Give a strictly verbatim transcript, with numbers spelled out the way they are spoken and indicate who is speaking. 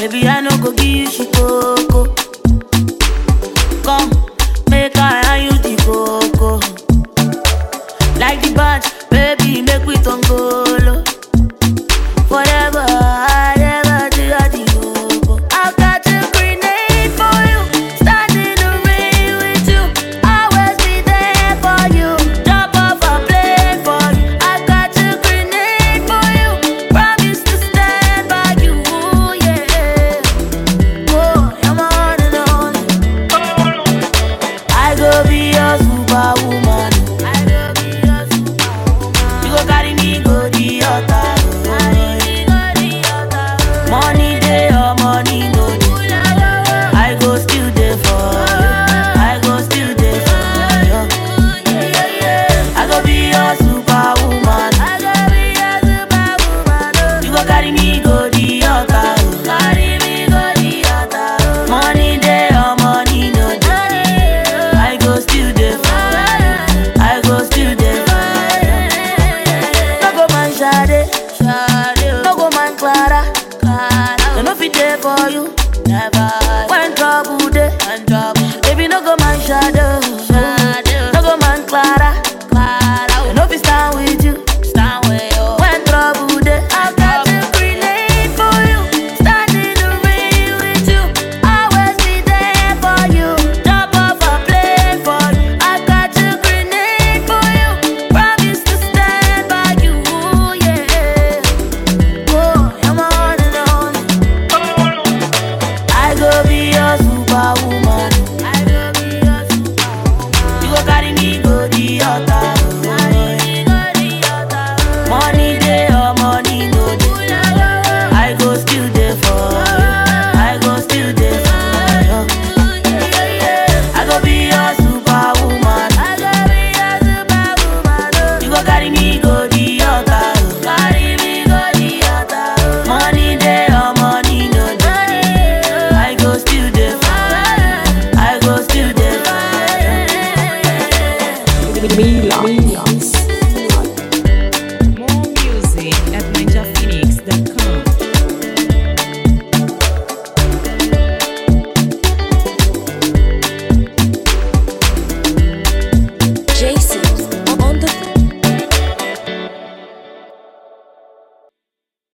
Speaker 1: Baby, I no go give you shikoko. Come, make I hand you the coco. Like the band, baby, make we tongolo. Forever, I never do I the logo. I've got a grenade for you. Stand in the rain with you. Always be there for you. Jump off a plane for you. I've got a grenade for you. Promise to stand by you, yeah. Oh, you're my one and only. I go be your superwoman. I go be your superwoman. You go carry me go the altar. Money day or money no day, I go still there for you. I go still there for you. I go be your superwoman. I go be your superwoman. You go carry me go the altar. Carry me go the altar. Money day or money no day, I go still there for you. I go still there for you. No go man Sade, no go man Clara. I no fit there for you, never. When trouble day, when trouble, baby no go man shadow, shadow. No go man Clara, Clara. I no fit stand with you, stand with you. When trouble day, I've got a grenade for you. Stand in the rain with you, always be there for you. Jump off a plane for you. I've got a grenade for you. Promise to stand by you, yeah. Oh, you're my one and only. I go be your superwoman. I go be your superwoman. You go carry me go the altar. Carry me go the altar. Money day or money no day, I go still there for you. I go still there for you. I go be your superwoman. I go be your superwoman. You go carry me go the altar. Carry me go the altar. Money day or money no day, I go still there for you. I go still there for you.
Speaker 2: Mila.